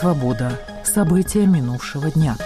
«Свобода». События минувшего дня.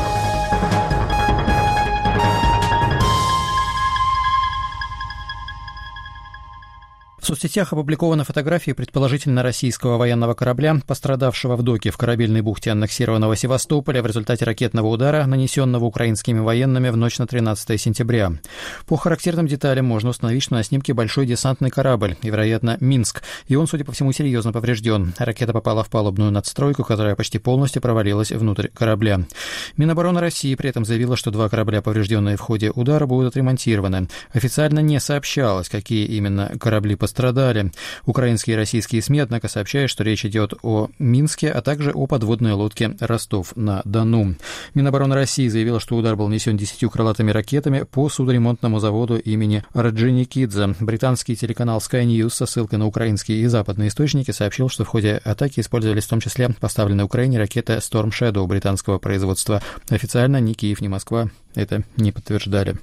В соцсетях опубликованы фотографии предположительно российского военного корабля, пострадавшего в доке в корабельной бухте аннексированного Севастополя в результате ракетного удара, нанесенного украинскими военными в ночь на 13 сентября. По характерным деталям можно установить, что на снимке большой десантный корабль, и, вероятно, «Минск», и он, судя по всему, серьезно поврежден. Ракета попала в палубную надстройку, которая почти полностью провалилась внутрь корабля. Минобороны России при этом заявила, что 2 корабля, поврежденные в ходе удара, будут отремонтированы. Официально не сообщалось, какие именно корабли пострадали. Украинские и российские СМИ, однако, сообщают, что речь идет о «Минске», а также о подводной лодке «Ростов-на-Дону». Минобороны России заявила, что удар был нанесен 10 крылатыми ракетами по судоремонтному заводу имени Орджоникидзе. Британский телеканал Sky News со ссылкой на украинские и западные источники сообщил, что в ходе атаки использовались в том числе поставленные Украине ракеты Storm Shadow британского производства. Официально ни Киев, ни Москва это не подтверждали.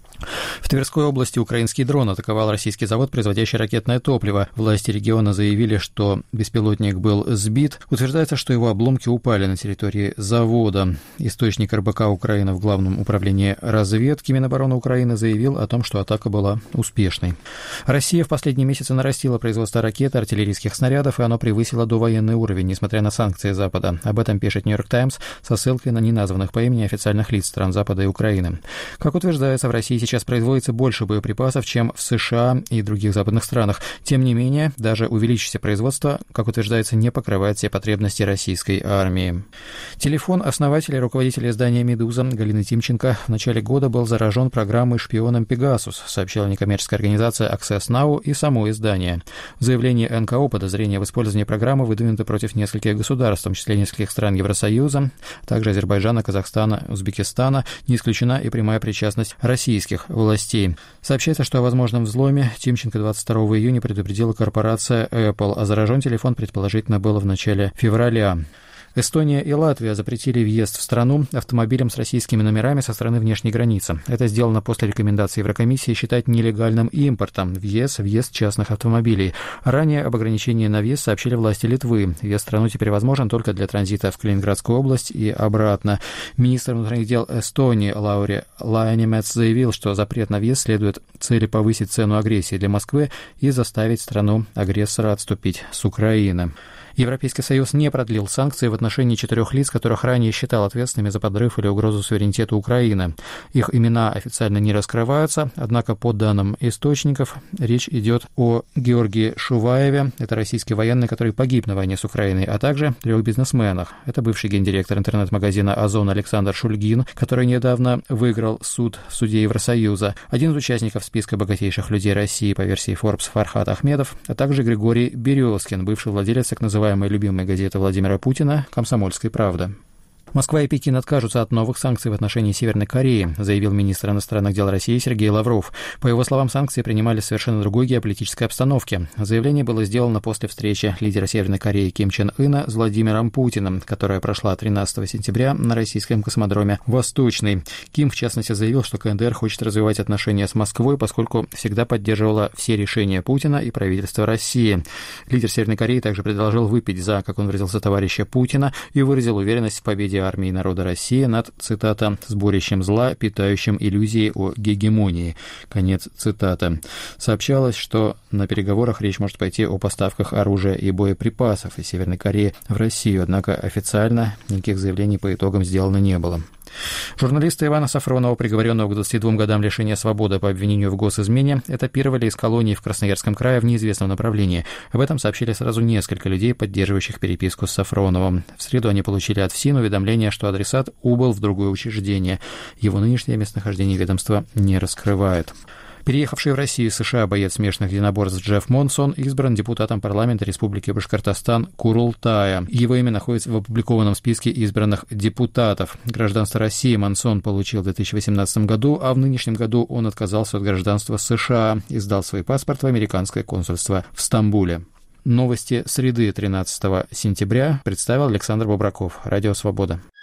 В Тверской области украинский дрон атаковал российский завод, производящий ракетное топливо. Власти региона заявили, что беспилотник был сбит. Утверждается, что его обломки упали на территории завода. Источник РБК Украины в Главном управлении разведки Минобороны Украины заявил о том, что атака была успешной. Россия в последние месяцы нарастила производство ракет и артиллерийских снарядов, и оно превысило довоенный уровень, несмотря на санкции Запада. Об этом пишет «Нью-Йорк Таймс» со ссылкой на неназванных по имени официальных лиц стран Запада и Украины. Как утверждается, в России сейчас производится больше боеприпасов, чем в США и других западных странах. Тем не менее, даже увеличившееся производство, как утверждается, не покрывает все потребности российской армии. Телефон основателя и руководителя издания «Медуза» Галины Тимченко в начале года был заражен программой «Шпионом Пегасус», сообщила некоммерческая организация Access Now и само издание. В заявлении НКО подозрение в использовании программы выдвинуто против нескольких государств, в том числе нескольких стран Евросоюза, также Азербайджана, Казахстана, Узбекистана. Не исключена и прямая причастность российских властей. Сообщается, что о возможном взломе Тимченко 22 июня предупредила корпорация Apple, а заражен телефон предположительно было в начале февраля. Эстония и Латвия запретили въезд в страну автомобилям с российскими номерами со стороны внешней границы. Это сделано после рекомендации Еврокомиссии считать нелегальным импортом въезд частных автомобилей. Ранее об ограничении на въезд сообщили власти Литвы. Въезд в страну теперь возможен только для транзита в Калининградскую область и обратно. Министр внутренних дел Эстонии Лаури Лайнемец заявил, что запрет на въезд следует цели повысить цену агрессии для Москвы и заставить страну-агрессора отступить с Украины. Европейский Союз не продлил санкции в отношении 4 лиц, которых ранее считал ответственными за подрыв или угрозу суверенитету Украины. Их имена официально не раскрываются, однако по данным источников речь идет о Георгии Шуваеве, это российский военный, который погиб на войне с Украиной, а также 3 бизнесменах. Это бывший гендиректор интернет-магазина «Озон» Александр Шульгин, который недавно выиграл суд в суде Евросоюза, один из участников списка богатейших людей России по версии Forbes Фархат Ахмедов, а также Григорий Березкин, бывший владелец так называемой любимой газеты Владимира Путина «Комсомольская правда». Москва и Пекин откажутся от новых санкций в отношении Северной Кореи, заявил министр иностранных дел России Сергей Лавров. По его словам, санкции принимались в совершенно другой геополитической обстановке. Заявление было сделано после встречи лидера Северной Кореи Ким Чен Ына с Владимиром Путиным, которая прошла 13 сентября на российском космодроме «Восточный». Ким, в частности, заявил, что КНДР хочет развивать отношения с Москвой, поскольку всегда поддерживала все решения Путина и правительства России. Лидер Северной Кореи также предложил выпить за, как он выразился, товарища Путина и выразил уверенность в победе армии и народа России над, цитата, «сборищем зла, питающим иллюзии о гегемонии». Конец цитаты. Сообщалось, что на переговорах речь может пойти о поставках оружия и боеприпасов из Северной Кореи в Россию, однако официально никаких заявлений по итогам сделано не было. Журналиста Ивана Сафронова, приговоренного к 22 годам лишения свободы по обвинению в госизмене, этапировали из колонии в Красноярском крае в неизвестном направлении. Об этом сообщили сразу несколько людей, поддерживающих переписку с Сафроновым. В среду они получили от ФСИН уведомление, что адресат убыл в другое учреждение. Его нынешнее местонахождение ведомство не раскрывает. Переехавший в Россию из США боец смешанных единоборств Джефф Монсон избран депутатом парламента Республики Башкортостан Курултая. Его имя находится в опубликованном списке избранных депутатов. Гражданство России Монсон получил в 2018 году, а в нынешнем году он отказался от гражданства США и сдал свой паспорт в американское консульство в Стамбуле. Новости среды 13 сентября представил Александр Бобраков. Радио «Свобода».